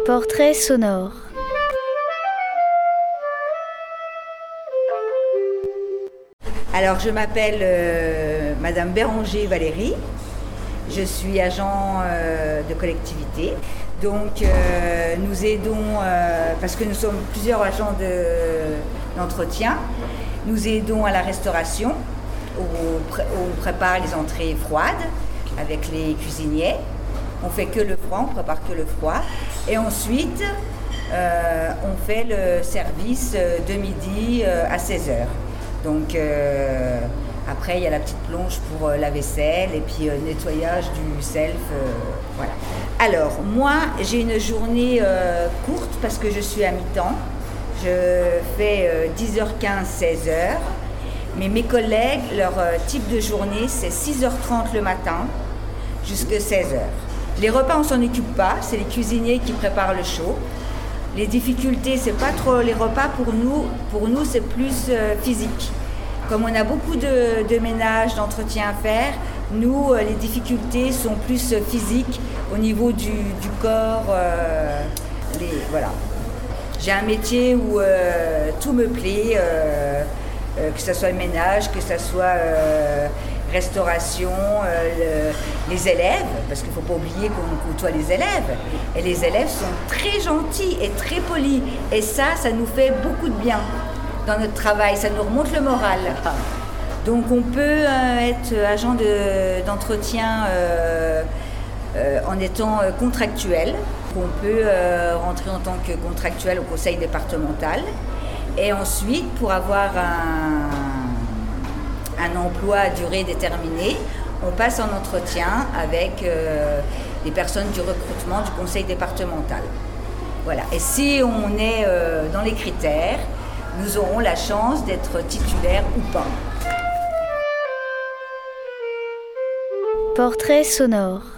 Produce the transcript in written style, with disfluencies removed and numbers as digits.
Portrait sonore. Alors, je m'appelle Madame Béranger Valérie. Je suis agent de collectivité. Donc, nous aidons, parce que nous sommes plusieurs agents d'entretien, nous aidons à la restauration. On prépare les entrées froides avec les cuisiniers. On fait que le froid, on prépare que le froid. Et ensuite, on fait le service de midi à 16h. Donc après, il y a la petite plonge pour la vaisselle et puis nettoyage du self. Voilà. Alors, moi, j'ai une journée courte parce que je suis à mi-temps. Je fais 10h15, 16h. Mais mes collègues, leur type de journée, c'est 6h30 le matin jusqu'à 16h. Les repas, on s'en occupe pas, c'est les cuisiniers qui préparent le chaud. Les difficultés, c'est pas trop les repas pour nous. Pour nous, c'est plus physique. Comme on a beaucoup de ménage, d'entretien à faire, nous, les difficultés sont plus physiques au niveau du corps. Voilà. J'ai un métier où tout me plaît, que ce soit le ménage, que ce soit restauration, les élèves, parce qu'il ne faut pas oublier qu'on côtoie les élèves. Et les élèves sont très gentils et très polis. Et ça nous fait beaucoup de bien dans notre travail, ça nous remonte le moral. Donc on peut être agent d'entretien en étant contractuel. On peut rentrer en tant que contractuel au conseil départemental. Et ensuite, pour avoir un emploi à durée déterminée, on passe en entretien avec les personnes du recrutement du conseil départemental. Voilà. Et si on est dans les critères, nous aurons la chance d'être titulaires ou pas. Portrait sonore.